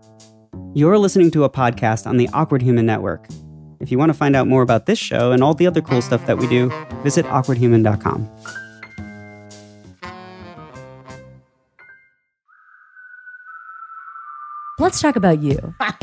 You're listening to a podcast on the Awkward Human Network. If you want to find out more about this show and all the other cool stuff that we do, visit awkwardhuman.com. Let's talk about you.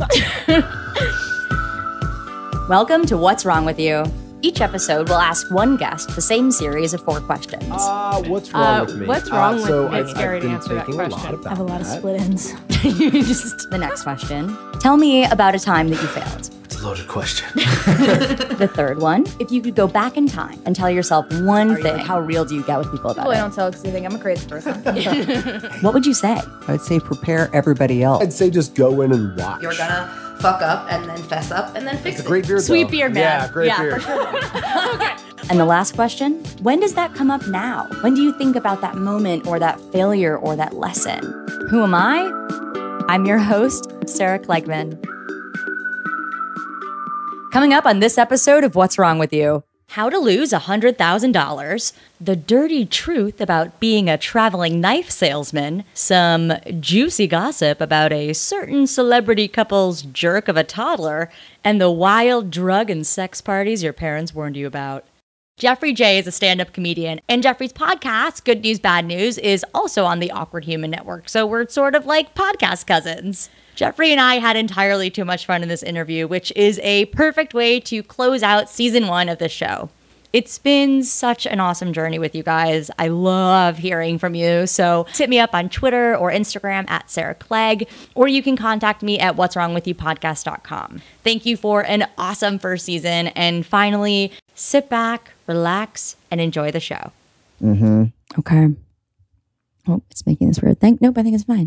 Welcome to What's Wrong With You. Each episode will ask one guest the same series of 4 questions. What's wrong with me? What's wrong with me? It's scary to answer that question. I have a lot of split ends. The next question. Tell me about a time that you failed. It's a loaded question. The third one. If you could go back in time and tell yourself one thing, how real do you get with people about I it? don't tell because they think I'm a crazy person. What would you say? I'd say prepare everybody else. I'd say just go in and watch. You're gonna fuck up and then fess up and then fix It's it. a great beard, Sweet though. beard, man. Yeah, great beard. For sure. Okay. And the last question, when does that come up now? When do you think about that moment or that failure or that lesson? Who am I? I'm your host, Sarah Klegman. Coming up on this episode of What's Wrong With You, how to lose $100,000, the dirty truth about being a traveling knife salesman, some juicy gossip about a certain celebrity couple's jerk of a toddler, and the wild drug and sex parties your parents warned you about. Jeffrey J is a stand-up comedian, and Jeffrey's podcast, Good News, Bad News, is also on the Awkward Human Network, so we're sort of like podcast cousins. Jeffrey and I had entirely too much fun in this interview, which is a perfect way to clegg out season 1 of this show. It's been such an awesome journey with you guys. I love hearing from you. So hit me up on Twitter or Instagram at Sarah Clegg, or you can contact me at what'swrongwithyoupodcast.com. Thank you for an awesome first season. And finally, sit back, relax, and enjoy the show. Mm-hmm. Okay. Oh, it's making this weird thing. Nope, I think it's fine.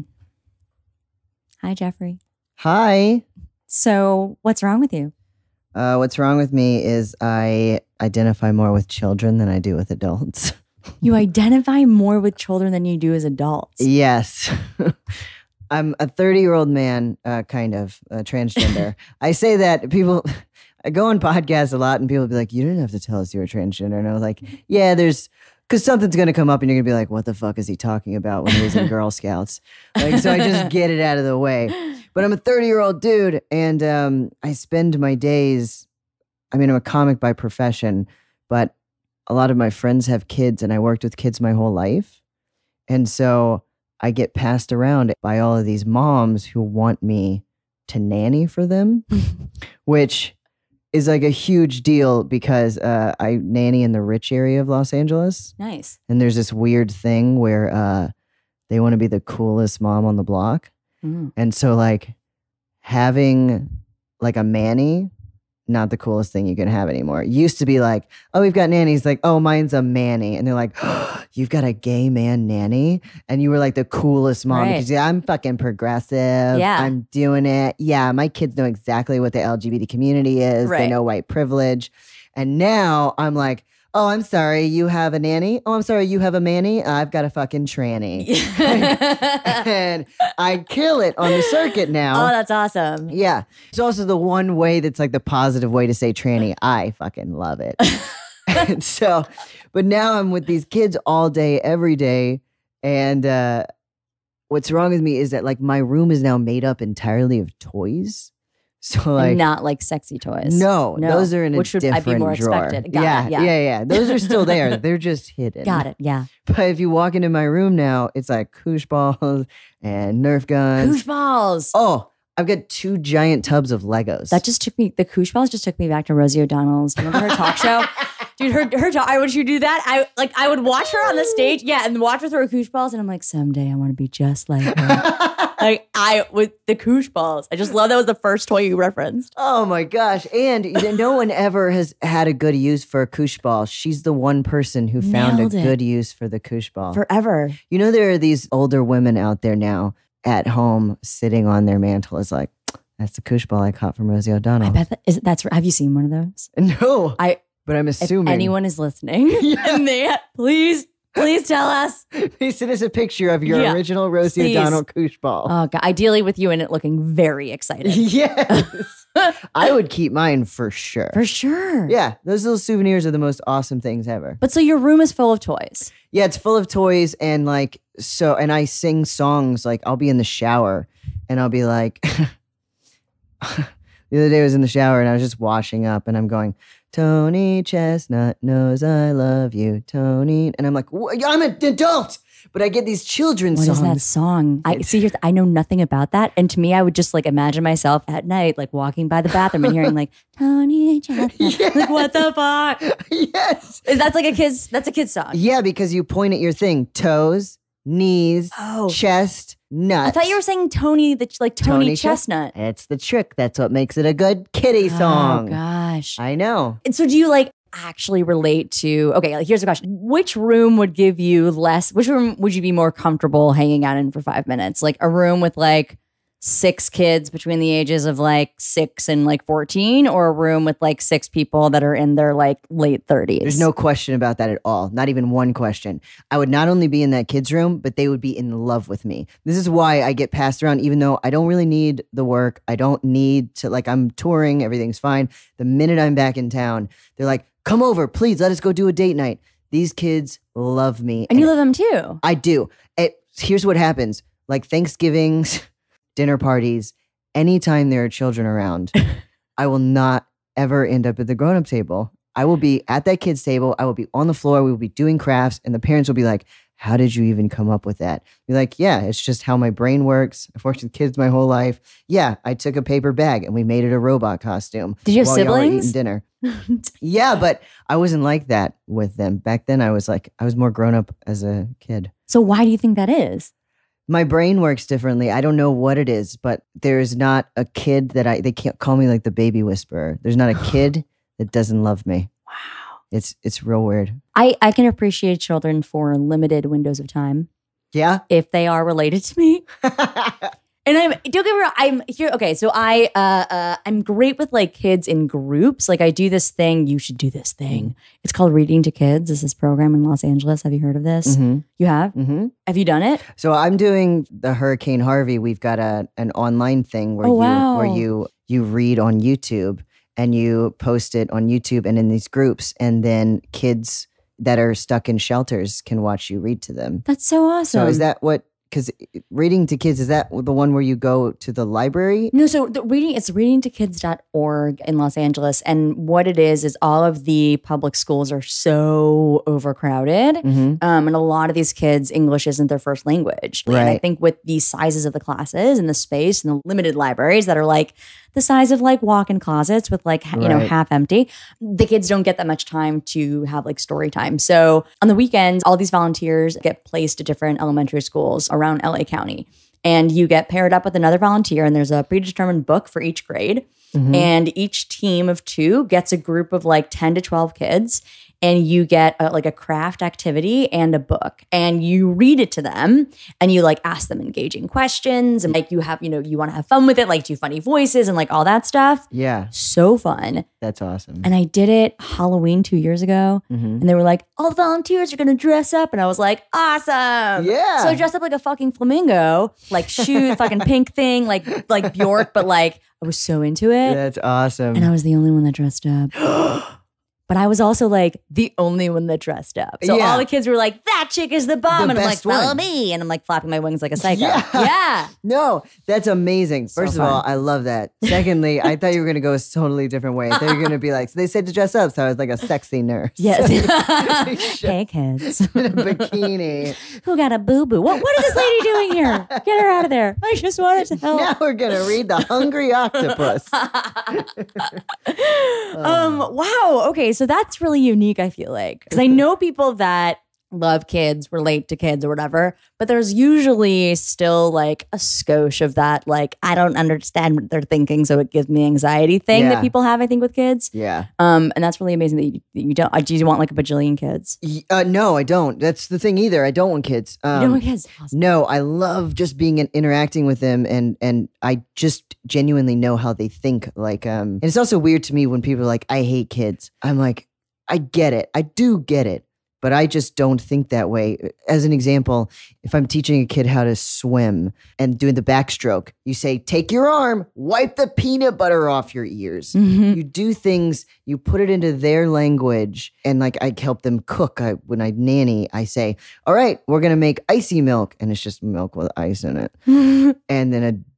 Hi, Jeffrey. Hi. So what's wrong with you? What's wrong with me is I identify more with children than I do with adults. You identify more with children than you do as adults. Yes. I'm a 30-year-old man, kind of, transgender. I say that people, I go on podcasts a lot and people be like, you didn't have to tell us you were transgender. And I was like, yeah, because something's going to come up and you're going to be like, what the fuck is he talking about when he was in Girl Scouts? Like, so I just get it out of the way. But I'm a 30-year-old dude and I spend my days, I'm a comic by profession, but a lot of my friends have kids and I worked with kids my whole life. And so I get passed around by all of these moms who want me to nanny for them, which is like a huge deal because I nanny in the rich area of Los Angeles. Nice. And there's this weird thing where they want to be the coolest mom on the block. Mm. And so like having like a manny, not the coolest thing you can have anymore. It used to be like, oh, we've got nannies. Like, oh, mine's a manny. And they're like, oh, you've got a gay man nanny? And you were like the coolest mom. Right. Because I'm fucking progressive. Yeah. I'm doing it. Yeah, my kids know exactly what the LGBT community is. Right. They know white privilege. And now I'm like, oh, I'm sorry, you have a nanny? Oh, I'm sorry, you have a manny? I've got a fucking tranny. And I kill it on the circuit now. Oh, that's awesome. Yeah. It's also the one way that's like the positive way to say tranny. I fucking love it. And so, but now I'm with these kids all day, every day. And what's wrong with me is that like my room is now made up entirely of toys. So like And not like sexy toys. no, those are in a Which would different be more drawer. expected. Got it, yeah. Those are still there. They're just hidden. Got it. Yeah. But if you walk into my room now, it's like koosh balls and Nerf guns. Koosh balls. Oh, I've got 2 giant tubs of Legos. That just took me, the koosh balls just took me back to Rosie O'Donnell's. Do you remember her talk show? Dude, her talk, would you do that? I would watch her on the stage, yeah, and watch her throw koosh balls, and I'm like, someday I want to be just like her. With the koosh balls. I just love that was the first toy you referenced. Oh my gosh. And no one ever has had a good use for a koosh ball. She's the one person who found Nailed a it. good use for the koosh ball. Forever. You know, there are these older women out there now at home sitting on their mantle. It's like, that's the koosh ball I caught from Rosie O'Donnell. I bet that's have you seen one of those? No, but I'm If assuming. anyone is listening, and please tell us. They sent us a picture of your original Rosie Please. O'Donnell koosh ball. Oh, God, ideally with you in it looking very excited. Yes. I would keep mine for sure. For sure. Yeah, those little souvenirs are the most awesome things ever. But so your room is full of toys. Yeah, it's full of toys and and I sing songs. Like I'll be in the shower and I'll be like, the other day I was in the shower and I was just washing up and I'm going, Tony Chestnut knows I love you, Tony. And I'm like, I'm an adult, but I get these children's What songs. is that song? I see. I know nothing about that, and to me, I would just like imagine myself at night, like walking by the bathroom and hearing like Tony Chestnut. Yes. Like what the fuck? Yes. That's like a kid's. That's a kid's song. Yeah, because you point at your thing, toes, knees, Oh. chest, nuts. I thought you were saying Tony, Tony Chestnut. It's the trick. That's what makes it a good kitty song. Oh gosh. I know. And so do you like actually relate to, okay, like here's a question. Which room would give you which room would you be more comfortable hanging out in for 5 minutes? Like a room with like 6 kids between the ages of like 6 and like 14, or a room with like 6 people that are in their like late 30s? There's no question about that at all. Not even one question. I would not only be in that kid's room, but they would be in love with me. This is why I get passed around, even though I don't really need the work. I don't need to, like, I'm touring. Everything's fine. The minute I'm back in town, they're like, come over, please. Let us go do a date night. These kids love me. And you love them too. I do. Here's what happens. Like Thanksgivings, dinner parties, anytime there are children around, I will not ever end up at the grown-up table. I will be at that kid's table. I will be on the floor. We will be doing crafts. And the parents will be like, how did you even come up with that? Be like, yeah, it's just how my brain works. I've worked with kids my whole life. Yeah, I took a paper bag and we made it a robot costume. Did you have while y'all were siblings? eating dinner. Yeah, but I wasn't like that with them. Back then, I was more grown up as a kid. So why do you think that is? My brain works differently. I don't know what it is, but there's not a kid they can't call me like the baby whisperer. There's not a kid that doesn't love me. Wow. It's real weird. I can appreciate children for limited windows of time Yeah? if they are related to me. And don't get me wrong, I'm here. Okay, so I'm great with like kids in groups. Like I do this thing. You should do this thing. It's called Reading to Kids. It's this program in Los Angeles. Have you heard of this? Mm-hmm. You have? Mm-hmm. Have you done it? So I'm doing the Hurricane Harvey. We've got an online thing where wow. you read on YouTube and you post it on YouTube and in these groups, and then kids that are stuck in shelters can watch you read to them. That's so awesome. So is that what? Because reading to kids, is that the one where you go to the library? No, so it's readingtokids.org in Los Angeles. And what it is all of the public schools are so overcrowded. Mm-hmm. And a lot of these kids, English isn't their first language. And I Right. think with the sizes of the classes and the space and the limited libraries that are like the size of like walk-in closets with like, Right. half empty, the kids don't get that much time to have like story time. So on the weekends, all these volunteers get placed at different elementary schools around LA County. And you get paired up with another volunteer, and there's a predetermined book for each grade. Mm-hmm. And each team of 2 gets a group of like 10 to 12 kids. And you get like a craft activity and a book, and you read it to them, and you like ask them engaging questions, and like you have, you want to have fun with it, like do funny voices and like all that stuff. Yeah, So fun. that's awesome. And I did it Halloween 2 years ago, Mm-hmm. and they were like, all the volunteers are going to dress up. And I was like, awesome. Yeah. So I dressed up like a fucking flamingo, like shoe, fucking pink thing, like Bjork, but like I was so into it. That's awesome. And I was the only one that dressed up. But I was also like the only one that dressed up. So Yeah. all the kids were like, that chick is the bomb. The And I'm like, best follow one. me. And I'm like flapping my wings like a psycho. Yeah. Yeah. No, that's amazing. So First of all, fun. I love that. Secondly, I thought you were going to go a totally different way. I thought you were going to be like, so they said to dress up. So I was like a sexy nurse. Yes. Hey, kids. In a bikini. Who got a boo-boo? What is this lady doing here? Get her out of there. I just wanted to help. Now we're going to read The Hungry Octopus. Wow. Okay. So that's really unique, I feel like. Because I know people that love kids, relate to kids or whatever, but there's usually still like a skosh of that, like, I don't understand what they're thinking, so it gives me anxiety thing Yeah. that people have, I think, with kids. Yeah. And that's really amazing that you don't. Do you want like a bajillion kids? No, I don't. That's the thing either. I don't want kids. You don't want kids? Awesome. No, I love just being and interacting with them, and I just genuinely know how they think. Like, and it's also weird to me when people are like, "I hate kids." I'm like, I get it. I do get it, but I just don't think that way. As an example, if I'm teaching a kid how to swim and doing the backstroke, you say, "Take your arm, wipe the peanut butter off your ears." Mhm. You do things, you put it into their language. And like I help them cook. When I nanny, I say, all right, we're going to make icy milk. And it's just milk with ice in it. And then a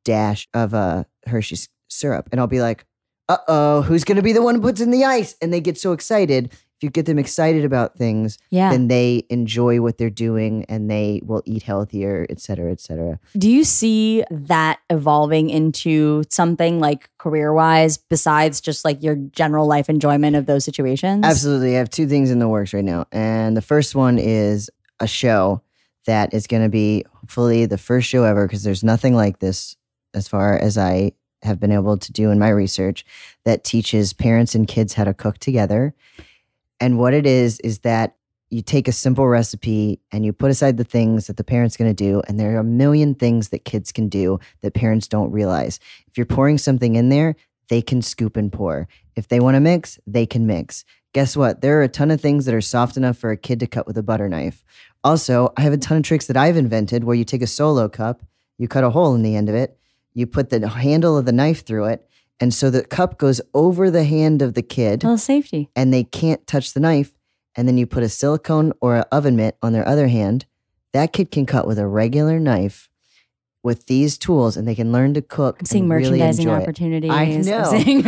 dash of Hershey's syrup. And I'll be like, uh-oh, who's going to be the one who puts in the ice? And they get so excited. If you get them excited about things, Yeah. then they enjoy what they're doing and they will eat healthier, et cetera, et cetera. Do you see that evolving into something like career-wise besides just like your general life enjoyment of those situations? Absolutely. I have 2 things in the works right now. And the first one is a show that is going to be hopefully the first show ever, because there's nothing like this as far as I have been able to do in my research, that teaches parents and kids how to cook together. And what it is that you take a simple recipe and you put aside the things that the parent's going to do. And there are a million things that kids can do that parents don't realize. If you're pouring something in there, they can scoop and pour. If they want to mix, they can mix. Guess what? There are a ton of things that are soft enough for a kid to cut with a butter knife. Also, I have a ton of tricks that I've invented where you take a Solo cup, you cut a hole in the end of it, you put the handle of the knife through it, and so the cup goes over the hand of the kid. A little safety. And they can't touch the knife. And then you put a silicone or an oven mitt on their other hand. That kid can cut with a regular knife with these tools, and they can learn to cook. I'm seeing and really merchandising enjoy it. opportunities. I know. I'm seeing-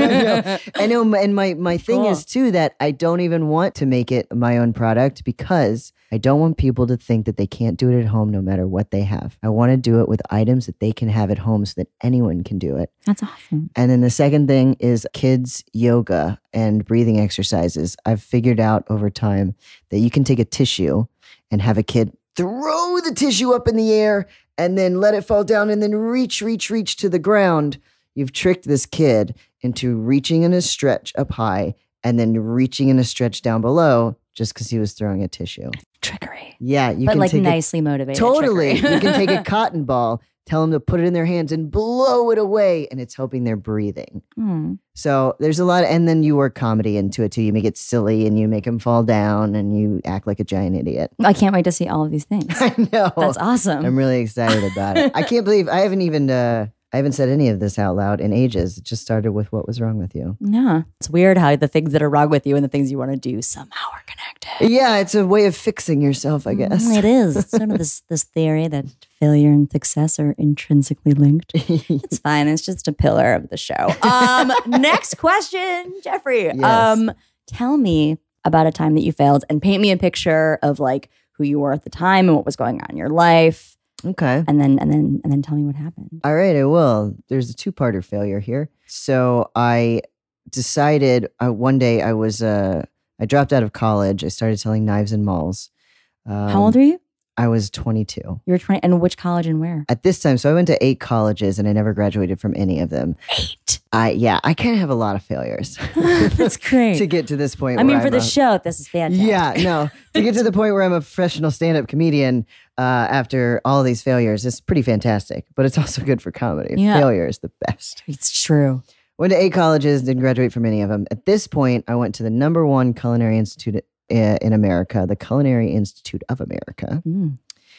I know. And my thing Cool. is too that I don't even want to make it my own product because I don't want people to think that they can't do it at home no matter what they have. I want to do it with items that they can have at home so that anyone can do it. That's awesome. And then the second thing is kids yoga and breathing exercises. I've figured out over time that you can take a tissue and have a kid throw the tissue up in the air and then let it fall down and then reach to the ground. You've tricked this kid into reaching in a stretch up high and then reaching in a stretch down below just because he was throwing a tissue. Trickery. Yeah, you But can like take nicely motivated. totally. trickery. You can take a cotton ball, tell them to put it in their hands and blow it away, and it's helping their breathing. Hmm. So there's a lot, and then you work comedy into it too. You make it silly, and you make them fall down, and you act like a giant idiot. I can't wait to see all of these things. I know. That's awesome. I'm really excited about it. I can't believe I haven't said any of this out loud in ages. It just started with what was wrong with you. Yeah. It's weird how the things that are wrong with you and the things you want to do somehow are connected. Yeah, it's a way of fixing yourself, I guess. It is. It's sort of this theory that failure and success are intrinsically linked. It's fine. It's just a pillar of the show. Next question, Jeffrey. Yes. Tell me about a time that you failed and paint me a picture of like who you were at the time and what was going on in your life. Okay. And then tell me what happened. All right, I will. There's a 2-parter failure here. So I decided one day I dropped out of college. I started selling knives in malls. How old are you? I was 22. You were 20. And which college and where? At this time, so I went to 8 colleges and I never graduated from any of them. 8. I kind of have a lot of failures That's great. to get to this point. I mean, where for I'm the a- show, this is fantastic. Yeah, no. To get to the point where I'm a professional stand-up comedian after all these failures, it's pretty fantastic. But it's also good for comedy. Yeah. Failure is the best. It's true. Went to 8 colleges, didn't graduate from any of them. At this point, I went to the #1 culinary institute in America, the Culinary Institute of America. Mm.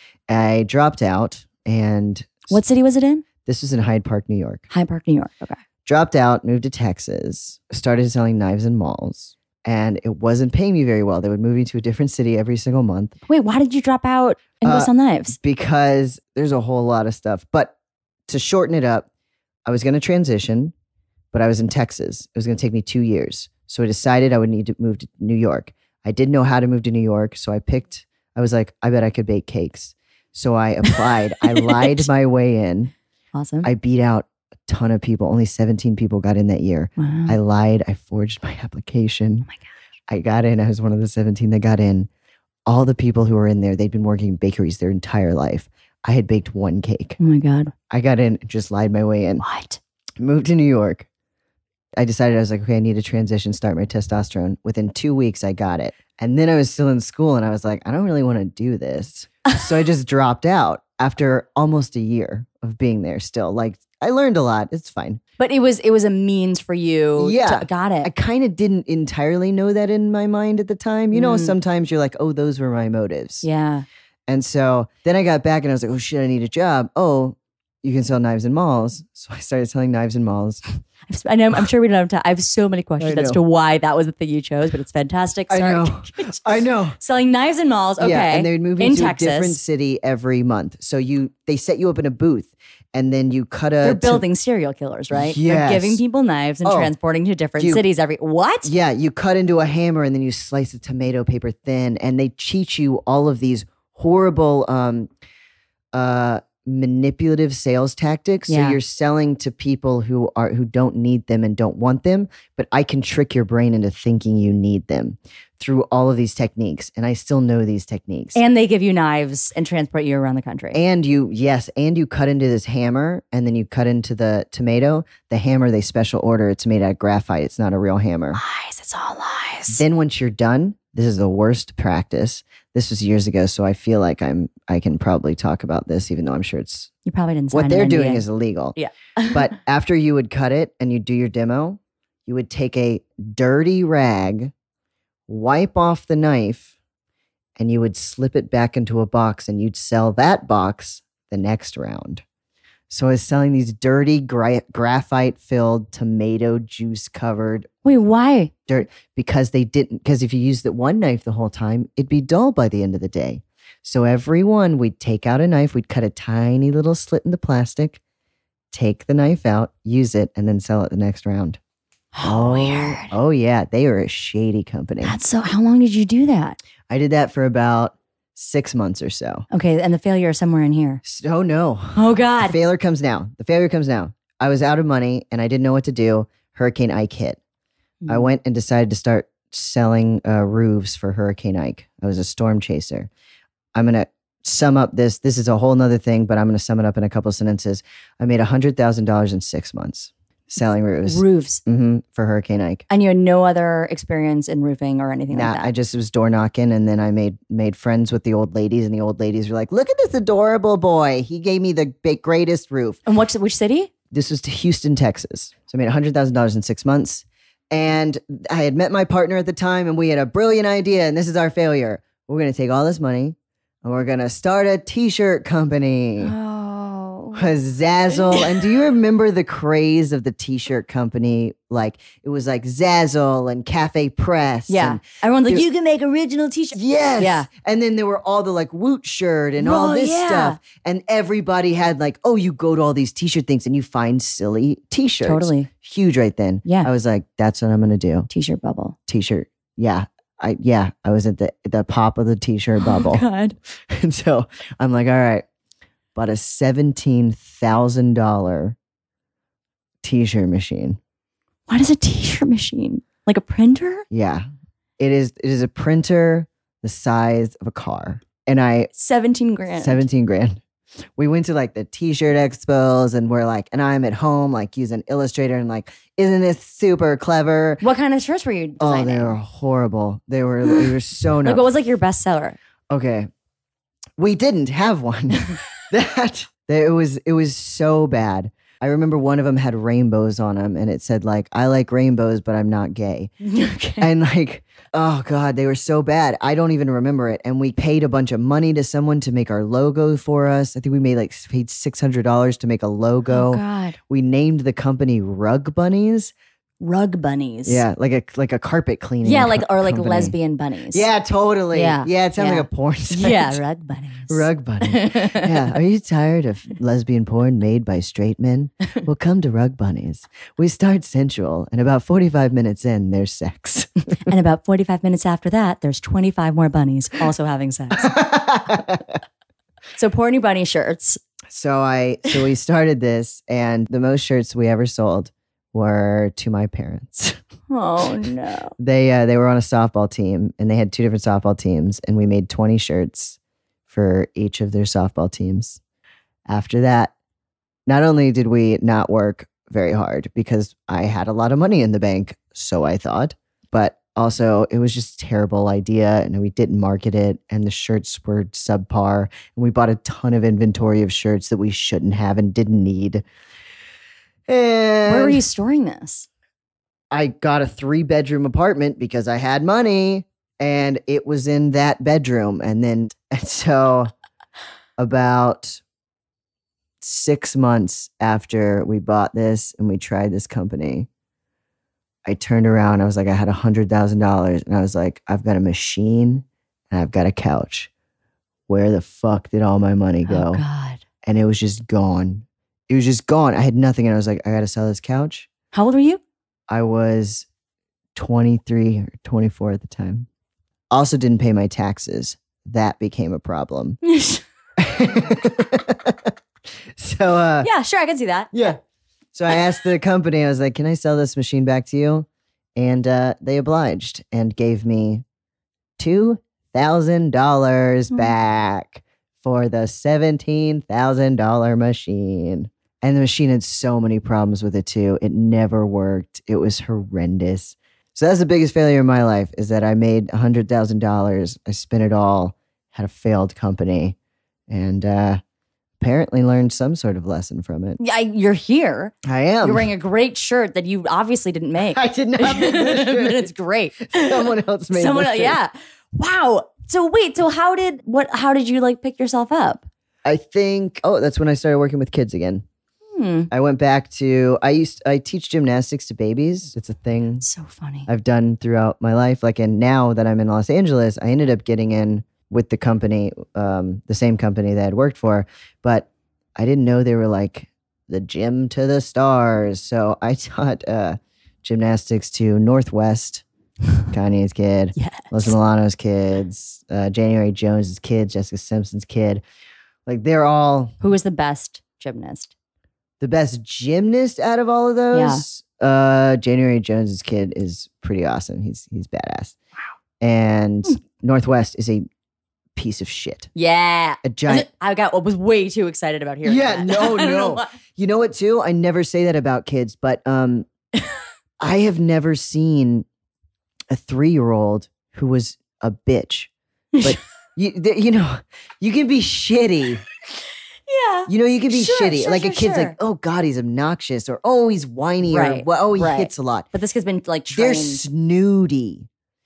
I dropped out, and What city was it in? this was in Hyde Park, New York. Hyde Park, New York. Okay. Dropped out, moved to Texas, started selling knives in malls, and it wasn't paying me very well. They would move me to a different city every single month Wait, why did you drop out and go sell knives? because there's a whole lot of stuff. But to shorten it up, I was going to transition, but I was in Texas. It was going to take me 2 years. So I decided I would need to move to New York. I didn't know how to move to New York, so I was like, I bet I could bake cakes. So I applied. I lied my way in. Awesome. I beat out a ton of people. Only 17 people got in that year. Wow. I lied. I forged my application. Oh my gosh. I got in. I was one of the 17 that got in. All the people who were in there, they'd been working in bakeries their entire life. I had baked 1 cake. Oh my God. I got in, just lied my way in. What? Moved to New York. I decided, I was like, okay, I need to transition, start my testosterone. Within 2 weeks, I got it. And then I was still in school and I was like, I don't really want to do this. So I just dropped out after almost a year of being there still. Like, I learned a lot. It's fine. But it was a means for you. Yeah. Got it. I kind of didn't entirely know that in my mind at the time. You know, sometimes you're like, oh, those were my motives. Yeah. And so then I got back and I was like, oh shit, I need a job. Oh, you can sell knives in malls. So I started selling knives in malls. I know. I'm sure we don't have time. I have so many questions I as know. to why that was the thing you chose, but it's fantastic. I Sorry. know. I know. Selling knives in malls. Okay. Yeah, and they would move in into Texas. a different city every month. So they set you up in a booth, and then you cut They're building serial killers, right? Yes. They're giving people knives and Oh. transporting to different You- cities what? Yeah, you cut into a hammer, and then you slice the tomato paper thin, and they teach you all of these horrible manipulative sales tactics. Yeah. So you're selling to people who don't need them and don't want them, but I can trick your brain into thinking you need them through all of these techniques. And I still know these techniques. And they give you knives and transport you around the country. And you cut into this hammer, and then you cut into the tomato. The hammer they special order. It's made out of graphite. It's not a real hammer. Lies. It's all lies. Then once you're done, this is the worst practice. This was years ago, so I feel like I can probably talk about this, even though I'm sure it's You probably didn't sign what they're an doing NDA. is illegal. Yeah. But after you would cut it and you do your demo, you would take a dirty rag, wipe off the knife, and you would slip it back into a box, and you'd sell that box the next round. So I was selling these dirty graphite-filled, tomato juice-covered Wait, why? dirt because if you used the one knife the whole time, it'd be dull by the end of the day. So every one, we'd take out a knife, we'd cut a tiny little slit in the plastic, take the knife out, use it, and then sell it the next round. Oh, weird. Oh yeah, they were a shady company. That's so. How long did you do that? I did that for about 6 months or so. Okay, and the failure is somewhere in here. Oh no. Oh The God. failure comes now. I was out of money and I didn't know what to do. Hurricane Ike hit. I Mm. went and decided to start selling roofs for Hurricane Ike. I was a storm chaser. I'm going to sum up this. This is a whole nother thing, but I'm going to sum it up in a couple of sentences. I made $100,000 in 6 months selling roofs Roofs. for Hurricane Ike. And you had no other experience in roofing or anything Nah, like that. I just was door knocking, and then I made friends with the old ladies, and the old ladies were like, "Look at this adorable boy. He gave me the greatest roof." And which city? This was to Houston, Texas. So I made $100,000 in 6 months. And I had met my partner at the time, and we had a brilliant idea. And this is our failure. We're going to take all this money and we're going to start a t-shirt company. Oh. Zazzle. And do you remember the craze of the t-shirt company? Like it was like Zazzle and Cafe Press. Yeah. And Everyone's like, there- you can make original t-shirts. yes. Yeah. And then there were all the like Woot shirt and all Oh, this yeah. stuff. And everybody had like, oh, you go to all these t-shirt things and you find silly t-shirts. Totally. Huge right then. Yeah. I was like, that's what I'm going to do. T-shirt bubble. T-shirt. Yeah. I was at the pop of the t-shirt bubble. God. And so I'm like, all right, bought a $17,000 t-shirt machine. What is a t-shirt machine? Like a printer? Yeah. It is a printer the size of a car. And 17 grand. 17 grand. We went to like the t-shirt expos and we're like, and I'm at home like using Illustrator and like, isn't this super clever? What kind of shirts were you Oh, designing? they were horrible. They were so Like, not. what was like your best seller? Okay. We didn't have one. It was so bad. I remember one of them had rainbows on them and it said like, I like rainbows, but I'm not gay. Okay. And like, oh God, they were so bad. I don't even remember it. And we paid a bunch of money to someone to make our logo for us. I think we paid $600 to make a logo. Oh God. We named the company Rug Bunnies. Rug bunnies. Yeah, like a carpet cleaning. Yeah, like or like company. lesbian bunnies. Yeah, totally. Yeah, Yeah, it sounds yeah. like a porn site. Yeah, rug bunnies. Rug Bunny. Yeah. Are you tired of lesbian porn made by straight men? Well, come to Rug Bunnies. We start sensual, and about 45 minutes in, there's sex. And about 45 minutes after that, there's 25 more bunnies also having sex. So porny bunny shirts. So we started this, and the most shirts we ever sold were to my parents. Oh no. They were on a softball team, and they had 2 different softball teams, and we made 20 shirts for each of their softball teams. After that, not only did we not work very hard because I had a lot of money in the bank, so I thought, but also it was just a terrible idea, and we didn't market it, and the shirts were subpar, and we bought a ton of inventory of shirts that we shouldn't have and didn't need. And Where were you storing this? I got a 3-bedroom apartment because I had money, and it was in that bedroom. And so about 6 months after we bought this and we tried this company, I turned around. I was like, I had $100,000 and I was like, I've got a machine and I've got a couch. Where the fuck did all my money go? Oh, God. And it was just gone. It was just gone. I had nothing. And I was like, I got to sell this couch. How old were you? I was 23 or 24 at the time. Also didn't pay my taxes. That became a problem. So, Yeah, sure. I can see that. yeah. So I asked the company, I was like, can I sell this machine back to you? And they obliged and gave me $2,000 back for the $17,000 machine. And the machine had so many problems with it too. It never worked. It was horrendous. So that's the biggest failure in my life is that I made $100,000. I spent it all, had a failed company, and apparently learned some sort of lesson from it. Yeah, you're here. I am. You're wearing a great shirt that you obviously didn't make. I did not make this shirt. But it's great. Someone else made this shirt. Yeah. Wow. So wait, so how did you like pick yourself up? I think, that's when I started working with kids again. I went back to, I teach gymnastics to babies. It's a thing So funny. I've done throughout my life. Like, and now that I'm in Los Angeles, I ended up getting in with the company, the same company that I had worked for, but I didn't know they were like the gym to the stars. So I taught gymnastics to Northwest, Kanye's kid, Yes. Los Milano's kids, January Jones's kid, Jessica Simpson's kid. Like, they're all Who was the best gymnast? the best gymnast out of all of those. January Jones's kid is pretty awesome. He's badass. Wow. And Northwest is a piece of shit. Yeah. A giant. I was way too excited about hearing Yeah, that. no, I don't know no. why. You know what, too? I never say that about kids, but I have never seen a 3-year-old who was a bitch. But you know, you can be shitty. Yeah. You know, you can be Sure, shitty. sure, Like sure, a kid's sure. like, oh God, he's obnoxious, or oh, he's whiny, Right, or oh, he right. hits a lot. But this kid's been like They're trained. snooty.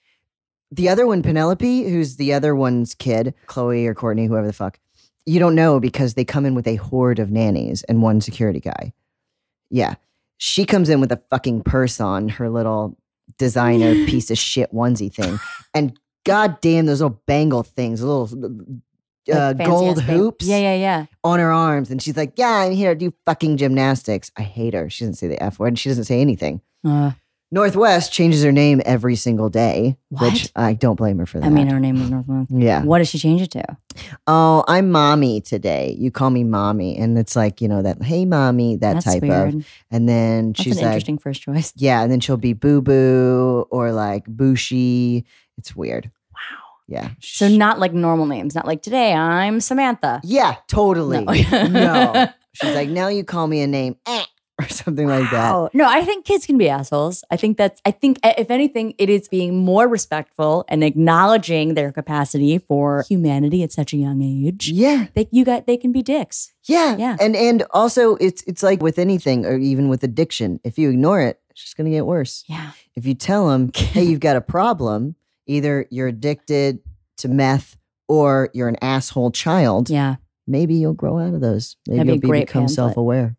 The other one, Penelope, who's the other one's kid, Chloe or Courtney, whoever the fuck, you don't know because they come in with a horde of nannies and one security guy. Yeah. She comes in with a fucking purse on, her little designer piece of shit onesie thing. And goddamn, those little bangle things, little Like fancy gold ass thing. hoops Yeah. on her arms. And she's like, yeah, I'm here to do fucking gymnastics. I hate her. She doesn't say the F word and she doesn't say anything. Northwest changes her name every single day, which What? I don't blame her for that. I mean, her name was Northwest. Yeah. What does she change it to? Oh, I'm mommy today. You call me mommy. And it's like, you know, that, hey, mommy, that That's type weird. of. And then That's she's an like, interesting first choice. yeah. And then she'll be boo boo or like Bushi. It's weird. Wow. Yeah. So not like normal names. Not like today I'm Samantha. Yeah, totally. No. No. She's like, now you call me a name or something like that. Oh no, I think kids can be assholes. I think if anything, it is being more respectful and acknowledging their capacity for humanity at such a young age. Yeah. They can be dicks. Yeah. Yeah. And also it's like with anything or even with addiction. If you ignore it, it's just going to get worse. Yeah. If you tell them, hey, you've got a problem, either you're addicted to meth or you're an asshole child, Yeah. maybe you'll grow out of those. Maybe That'd be a you'll great become pamphlet. self-aware.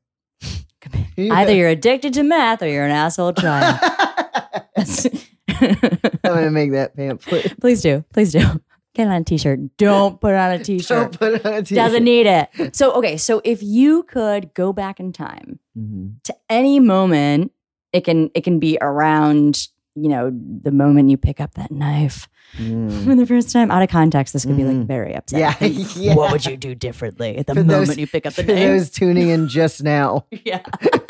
Either you're addicted to meth or you're an asshole child. I'm going to make that pamphlet. Please do. Get on a t-shirt. Don't put it on a t-shirt. Don't put it on a t-shirt. Doesn't need it. So, okay. So if you could go back in time Mhm. to any moment, it can be around, you know, the moment you pick up that knife Mm. for the first time. Out of context, this could be like Mhm. very upsetting. Yeah, yeah. What would you do differently at the For moment those- you pick up the For knife? those tuning in just now. Yeah.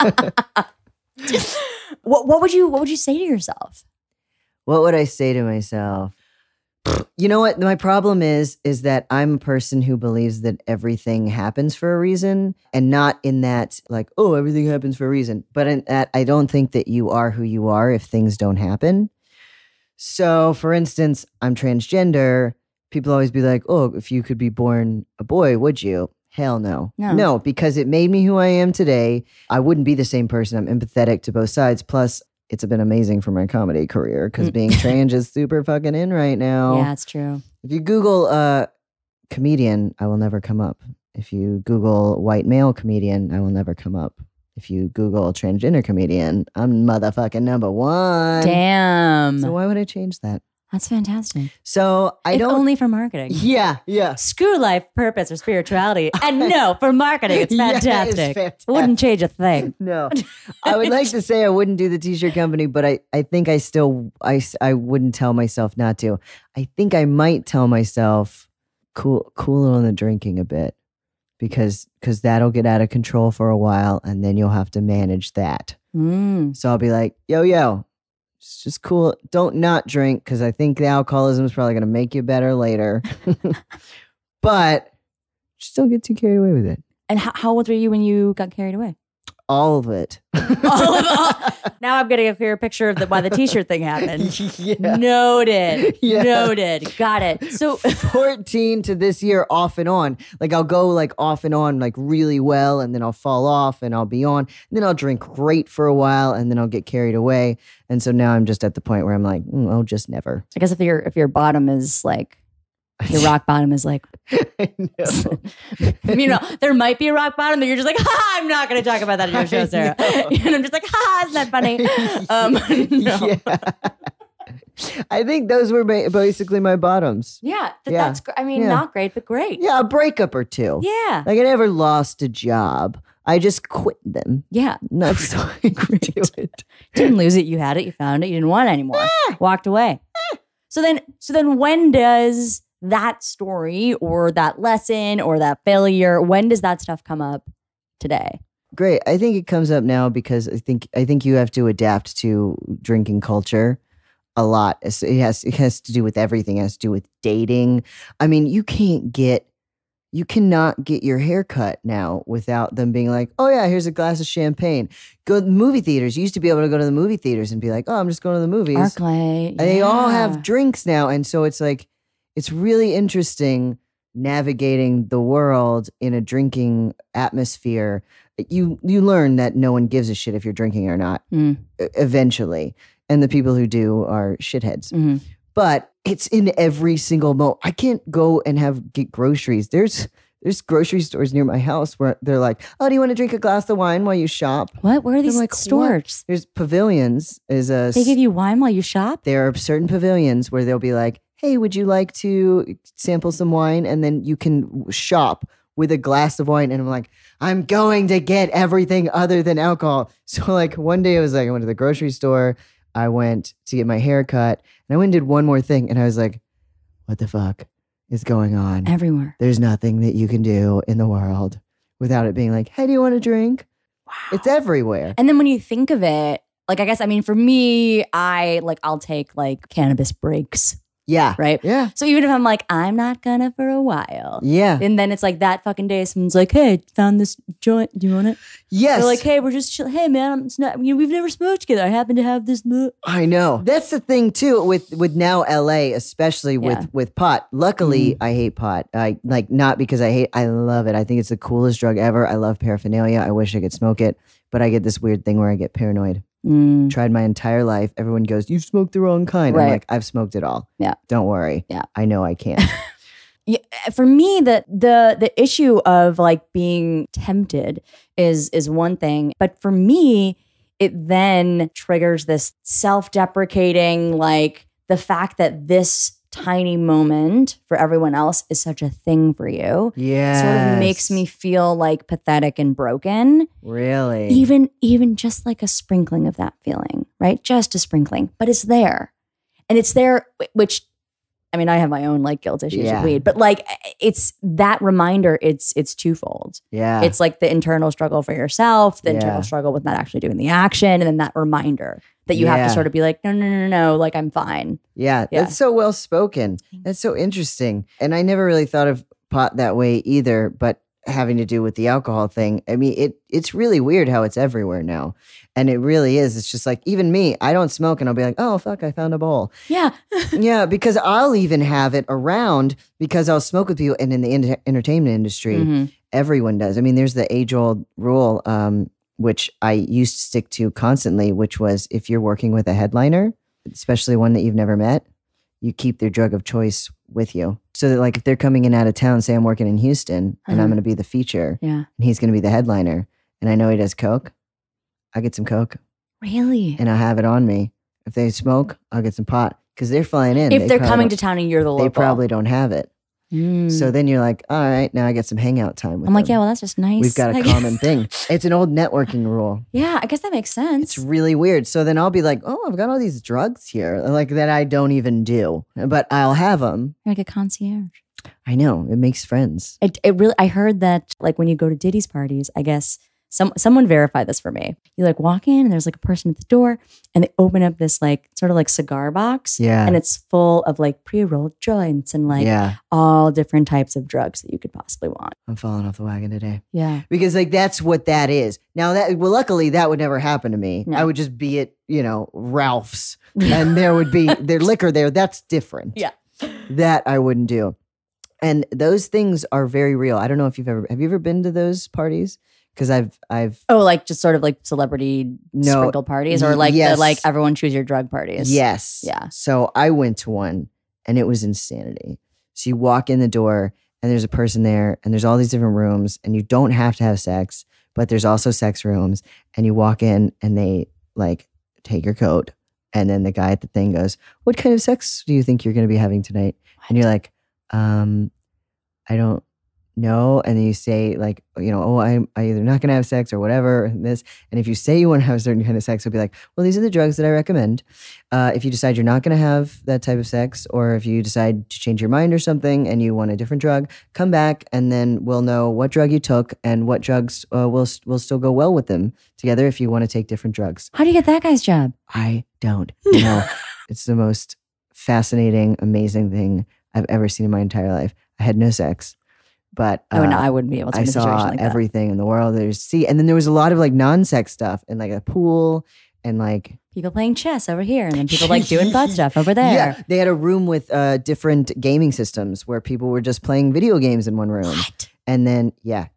What would you say to yourself? What would I say to myself? You know what? My problem is that I'm a person who believes that everything happens for a reason, and not in that like, oh, everything happens for a reason, but in that I don't think that you are who you are if things don't happen. So, for instance, I'm transgender. People always be like, oh, if you could be born a boy, would you? Hell no. No. No, because it made me who I am today. I wouldn't be the same person. I'm empathetic to both sides. Plus, it's been amazing for my comedy career because being trans is super fucking in right now. Yeah, it's true. If you Google comedian, I will never come up. If you Google white male comedian, I will never come up. If you Google transgender comedian, I'm motherfucking number one. Damn. So why would I change that? That's fantastic. So I If don't. only for marketing. Yeah. Screw life, purpose, or spirituality. And no, for marketing, it's Yeah, it's fantastic. fantastic. Wouldn't change a thing. No, I would like to say I wouldn't do the t-shirt company, but I think I still, I wouldn't tell myself not to. I think I might tell myself cool on the drinking a bit because that'll get out of control for a while and then you'll have to manage that. So I'll be like, yo, it's just cool. Don't not drink because I think the alcoholism is probably going to make you better later. But just don't get too carried away with it. And how old were you when you got carried away? All of it. Now I'm getting a clearer picture of why the t-shirt thing happened. Yeah. Noted. Yeah. Noted. Got it. So 14 to this year off and on. Like I'll go like off and on like really well and then I'll fall off and I'll be on. And then I'll drink great for a while and then I'll get carried away. And so now I'm just at the point where I'm like, oh, just never. I guess if your bottom is like, your rock bottom is like, I know. there might be a rock bottom that you're just like, I'm not going to talk about that in your show, Sarah. And I'm just like, isn't that funny? No. Yeah. I think those were basically my bottoms. Yeah, Yeah. that's, Yeah. not great, but great. Yeah, a breakup or two. Yeah. Like I never lost a job. I just quit them. Yeah. Not starting to do it. Didn't lose it. You had it. You found it. You didn't want it anymore. Walked away. So then when does that story or that lesson or that failure, when does that stuff come up today? Great. I think it comes up now because I think you have to adapt to drinking culture a lot. It has to do with everything. It has to do with dating. I mean, you cannot get your hair cut now without them being like, oh yeah, here's a glass of champagne. Go to the movie theaters. You used to be able to go to the movie theaters and be like, oh, I'm just going to the movies. Arclight. And they all have drinks now. And so it's like, it's really interesting navigating the world in a drinking atmosphere. You learn that no one gives a shit if you're drinking or not eventually. And the people who do are shitheads. Mm-hmm. But it's in every single moment. I can't go and get groceries. There's grocery stores near my house where they're like, oh, do you want to drink a glass of wine while you shop? What? Where are these like, stores? What? There's pavilions. They give you wine while you shop? There are certain pavilions where they'll be like, hey, would you like to sample some wine? And then you can shop with a glass of wine. And I'm like, I'm going to get everything other than alcohol. So like one day I was like, I went to the grocery store. I went to get my hair cut and I went and did one more thing. And I was like, what the fuck is going on? Everywhere. There's nothing that you can do in the world without it being like, hey, do you want a drink? Wow. It's everywhere. And then when you think of it, like, I guess, I mean, for me, I'll take like cannabis breaks. Yeah. Right? Yeah. So even if I'm like, I'm not gonna for a while. Yeah. And then it's like that fucking day, someone's like, hey, found this joint. Do you want it? Yes. They're like, hey, we're just chill. Hey, man, it's not, we've never smoked together. I happen to have this. I know. That's the thing too with now LA, especially with pot. Luckily, I hate pot. I like not because I love it. I think it's the coolest drug ever. I love paraphernalia. I wish I could smoke it, but I get this weird thing where I get paranoid. Tried my entire life. Everyone goes, you've smoked the wrong kind. Right. I'm like, I've smoked it all. Yeah. Don't worry. Yeah. I know I can. Yeah, for me, the issue of like being tempted is one thing, but for me, it then triggers this self-deprecating, like the fact that this tiny moment for everyone else is such a thing for you. Yeah. Sort of makes me feel like pathetic and broken. Really? Even just like a sprinkling of that feeling, right? Just a sprinkling, but it's there. And it's there, which, I mean, I have my own like guilt issues with weed, but like it's that reminder, it's twofold. Yeah. It's like the internal struggle for yourself, the internal struggle with not actually doing the action, and then that reminder that you have to sort of be like, no, like I'm fine. Yeah. That's so well spoken. That's so interesting. And I never really thought of pot that way either, but having to do with the alcohol thing. I mean, it's really weird how it's everywhere now. And it really is. It's just like, even me, I don't smoke and I'll be like, oh, fuck, I found a bowl. Yeah. Yeah, because I'll even have it around because I'll smoke with people. And in the entertainment industry, everyone does. I mean, there's the age-old rule, which I used to stick to constantly, which was if you're working with a headliner, especially one that you've never met, you keep their drug of choice with you. So that like if they're coming in out of town, say I'm working in Houston and I'm going to be the feature Yeah. and he's going to be the headliner and I know he does coke, I'll get some coke Really? and I'll have it on me. If they smoke, I'll get some pot because they're flying in. If They they're probably coming don't- to town and you're the local. they probably don't have it. Mm. So then you're like, all right, now I get some hangout time with I'm like, them. yeah, well, that's just nice. We've got a Like- common thing. It's an old networking rule. Yeah, I guess that makes sense. It's really weird. So then I'll be like, oh, I've got all these drugs here, like that I don't even do, but I'll have them. You're like a concierge. I know, it makes friends. It really. I heard that like when you go to Diddy's parties, I guess someone verified this for me. You like walk in and there's like a person at the door, and they open up this like sort of like cigar box, Yeah. and it's full of like pre-rolled joints and like Yeah, all different types of drugs that you could possibly want. I'm falling off the wagon today Yeah. because like that's what that is. Now that luckily that would never happen to me. No. I would just be at Ralph's, and there would be their liquor there. That's different. Yeah. That I wouldn't do. And those things are very real. I don't know if have you ever been to those parties? Because I've Oh, like just sort of like celebrity No. sprinkle parties, or like Yes. the like everyone choose your drug parties. yes. Yeah. So I went to one and it was insanity. So you walk in the door and there's a person there and there's all these different rooms and you don't have to have sex, but there's also sex rooms, and you walk in and they like take your coat, and then the guy at the thing goes, "What kind of sex do you think you're going to be having tonight?" And you're like, I don't know. And then you say like, oh, I either not going to have sex or whatever. And this, and if you say you want to have a certain kind of sex, it'll be like, well, these are the drugs that I recommend. If you decide you're not going to have that type of sex, or if you decide to change your mind or something and you want a different drug, come back and then we'll know what drug you took and what drugs will still go well with them together if you want to take different drugs. How do you get that guy's job? I don't know. It's the most fascinating, amazing thing I've ever seen in my entire life. I had no sex, but Oh no, I wouldn't be able to. I in a situation saw like that. everything in the world there's see, and then there was a lot of like non-sex stuff and like a pool and like People playing chess over here, and then people like doing butt stuff over there. yeah, they had a room with different gaming systems where people were just playing video games in one room. What? And then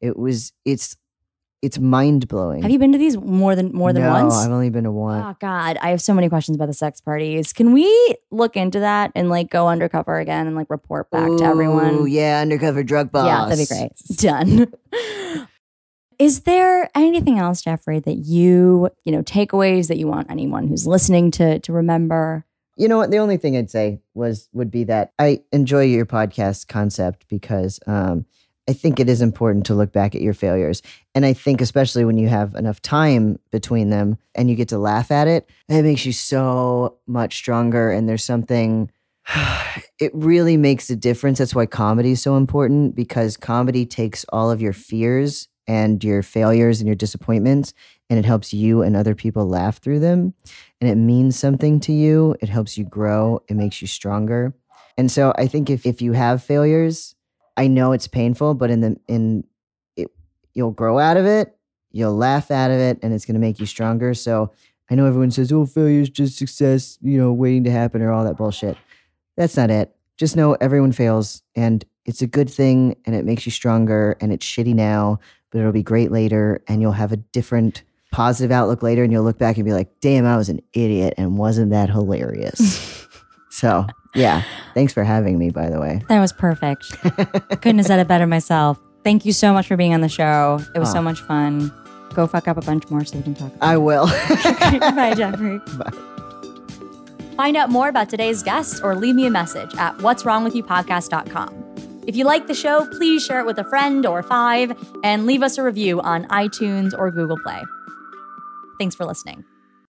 it's mind blowing. Have you been to these more than once? No, I've only been to one. Oh God, I have so many questions about the sex parties. Can we look into that and like go undercover again and like report back to everyone? Ooh, yeah, undercover drug boss. Yeah, that'd be great. Done. Is there anything else, Jeffrey, that you takeaways that you want anyone who's listening to remember? You know what? The only thing I'd say would be that I enjoy your podcast concept because I think it is important to look back at your failures. And I think especially when you have enough time between them and you get to laugh at it, it makes you so much stronger. And there's something, it really makes a difference. That's why comedy is so important, because comedy takes all of your fears and your failures and your disappointments, and it helps you and other people laugh through them. And it means something to you. It helps you grow. It makes you stronger. And so I think if you have failures, I know it's painful, but you'll grow out of it, you'll laugh out of it, and it's going to make you stronger. So I know everyone says, oh, failure is just success, waiting to happen or all that bullshit. That's not it. Just know everyone fails, and it's a good thing, and it makes you stronger, and it's shitty now, but it'll be great later, and you'll have a different positive outlook later, and you'll look back and be like, damn, I was an idiot, and wasn't that hilarious? So, yeah. Thanks for having me, by the way. That was perfect. Couldn't have said it better myself. Thank you so much for being on the show. It was so much fun. Go fuck up a bunch more so we can talk about I will. it. Bye, Jeffrey. Bye. Find out more about today's guest or leave me a message at what'swrongwithyoupodcast.com. If you like the show, please share it with a friend or 5 and leave us a review on iTunes or Google Play. Thanks for listening.